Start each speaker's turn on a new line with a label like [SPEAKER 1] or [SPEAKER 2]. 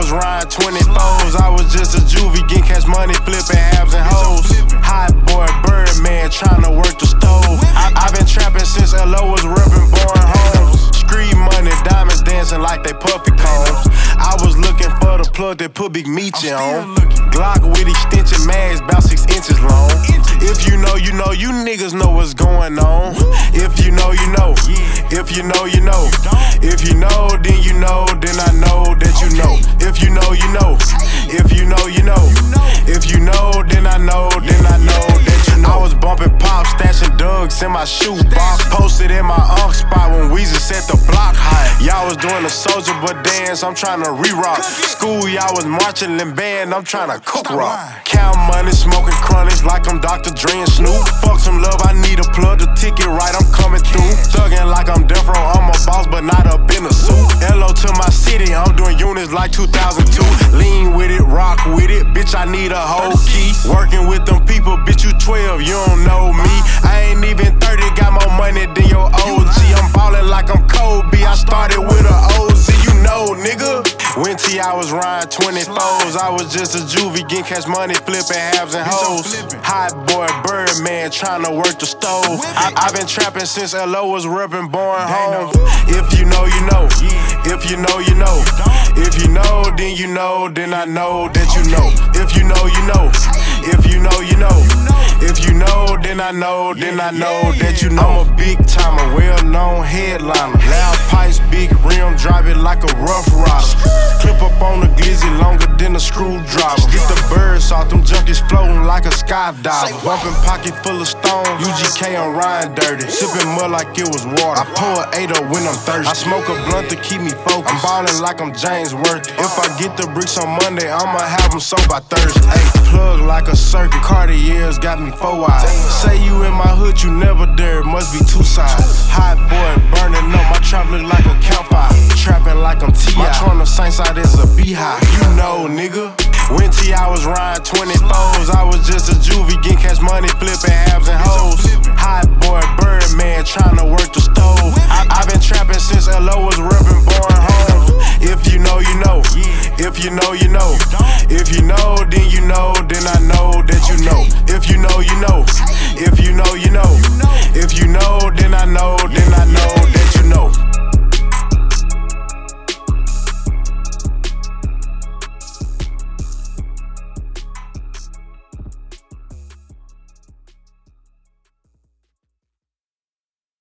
[SPEAKER 1] was riding 24s. I was just a juvie, getting cash money, flipping halves and hoes. Hot boy, Birdman, tryna work the stove. I been trapping since LO was reppin' Born Homes. Street money, diamonds dancing like they puffy combs. I was looking for the plug that put Big Meechy on. Glock with extension mags, about 6 inches long. If you know, you know, you niggas know what's going on. If you know, you know. If you know, you know. If you know, then you know, then I know that you know. If you know, you know. If you know, you know. If you know, then I know that you know. I was bumping pop, stashing Dougs in my shoe box. Posted in my unk spot when Weezy set the block high. Y'all was doing the Soulja Boy dance, I'm tryna re-rock. School, y'all was marching in band, I'm tryna cook rock. Count money, smoking chronics like I'm Dr. Dre and Snoop. Fuck some love, I need a plug, the ticket right, I'm coming through. Thuggin' like I'm Death Row, I'm a boss, but not up in a suit. LO to my city, I'm doing units like 2002. Lean with it, rock with it, bitch, I need a whole key. Working with them people, bitch, you 12, you don't know me. I ain't even 30, got more money than your OG. I'm ballin' like I'm Kobe, I started with a OZ, you know, nigga. When I was riding 24s, I was just a juvie, getting cash money, flipping halves and hoes. Hot boy, Birdman, tryna work the stove. I been trapping since LO was reppin' Born Homes. If you know, you know. If you know, you know. If you know, then you know, then I know that you know. If you know, you know. If you know, you know. If you know, then I know that you know. I'm a big timer, well-known headliner. Loud pipes, big rim, drive it like a rough rider. Clip up on the glizzy longer than a screwdriver. Get the birds off, them junkies floating like a skydiver. Bumping pocket full of stone, UGK I'm riding dirty. Sipping mud like it was water. I pour an 8 up when I'm thirsty. I smoke a blunt to keep me focused. I'm ballin' like I'm James Worthy. If I get the bricks on Monday, I'ma have them sold by Thursday. Ay, plug like a circuit, Cartier's got me 4 eyes. Say you in my hood, you never dare, must be 2 sides. Hot boy burning up, my trap look like a campfire. Trapping like I'm T.I. My trunk on Saint side is a beehive. You know, nigga. When I was riding 24s, I was just a juvie, getting cash money, flipping halves and hoes. Hot boy, Birdman, tryna work the stove. I been trapping since LO was reppin' Born Homes. If you know, you know. If you know, you know. If you know, then you know, then I know that you know. If you know, you know. If you know, you know. If you know, then I know that you know.